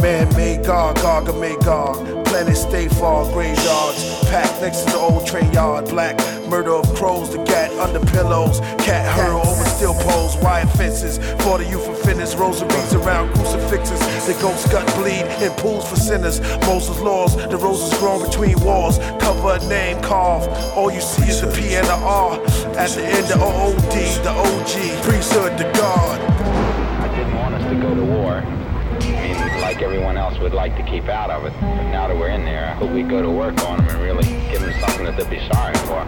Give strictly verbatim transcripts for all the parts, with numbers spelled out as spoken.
Man-made God, Gargamel God. Planet stay far, graveyards packed next to the old train yard. Black murder of crows, the gat under pillows. Cat hurl over steel poles, wire fences. For the youth offenders, rosaries around crucifixes. The ghost gut bleed in pools for sinners. Moses' laws, the roses grown between walls. Cover a name, carve. All you see is a P and a R. At the end of O O D, the O G, priesthood, the God. I didn't want us to go to war. I mean, like everyone else would like to keep out of it. But now that we're in there, I hope we go to work on them and really give them something that they'll be sorry for.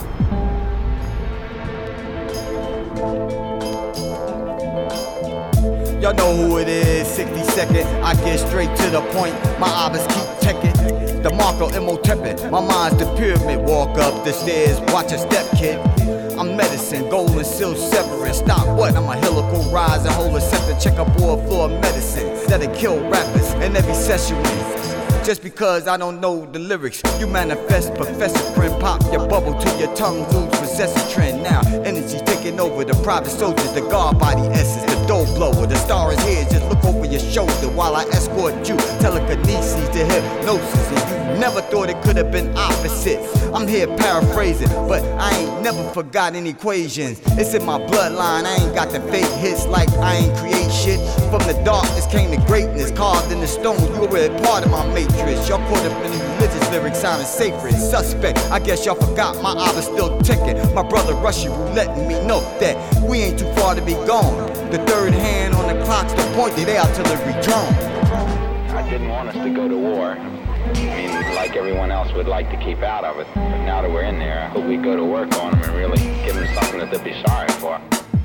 Y'all know who it is, sixty second, I get straight to the point, my eyes keep checking. The Marco Imhotep, my mind's the pyramid. Walk up the stairs, watch a step, kid. I'm medicine, gold and silk severing. Stop what? I'm a helical rise and hold a scepter. Check a board floor of medicine that'll kill rappers in every session. Just because I don't know the lyrics, you manifest, professor friend. Pop your bubble till your tongue lose possessive trend. Now, energy taking over the private soldiers, the guard body essence, the dough blower. The star is here, just look over your shoulder while I escort you. Telekinesis to hypnosis, and you never thought it could have been opposite. I'm here paraphrasing, but I ain't never forgotten equations. It's in my bloodline, I ain't got the fake hits like I ain't create shit. From the darkness came the greatness, carved in the stone. You were a part of my matrix. Y'all caught up in the religious lyrics sounding sacred. Suspect, I guess y'all forgot my eye was still ticking. My brother Russian letting me know that we ain't too far to be gone. The third hand on the clock's the pointed artillery drone. I didn't want us to go to war. I mean, like everyone else would like to keep out of it. But now that we're in there, I hope we go to work on them and really give them something that they'll be sorry for.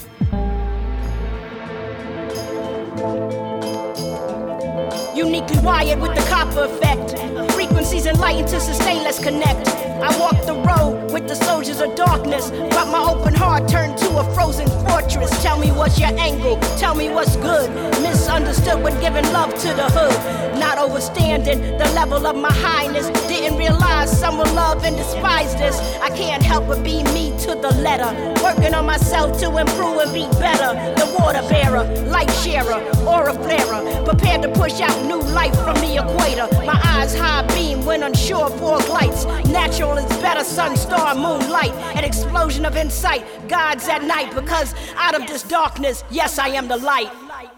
Uniquely wired with the copper effect. Frequencies enlightened to sustain, let's connect. I walk the road with the soldiers of darkness, but my open heart turned to a frozen fortress. Tell me what's your angle, tell me what's good. Misunderstood when giving love to the hood. Not overstanding the level of my highness. Didn't realize some will love and despise this. I can't help but be me to the letter. Working on myself to improve and be better. The water bearer, light sharer, aura flarer. Prepared to push out new life from the equator. My eyes high beam when unsure pork lights. Natural is better, sun, star, moonlight. An explosion of insight, God's at night. Because out of this darkness, yes, I am the light.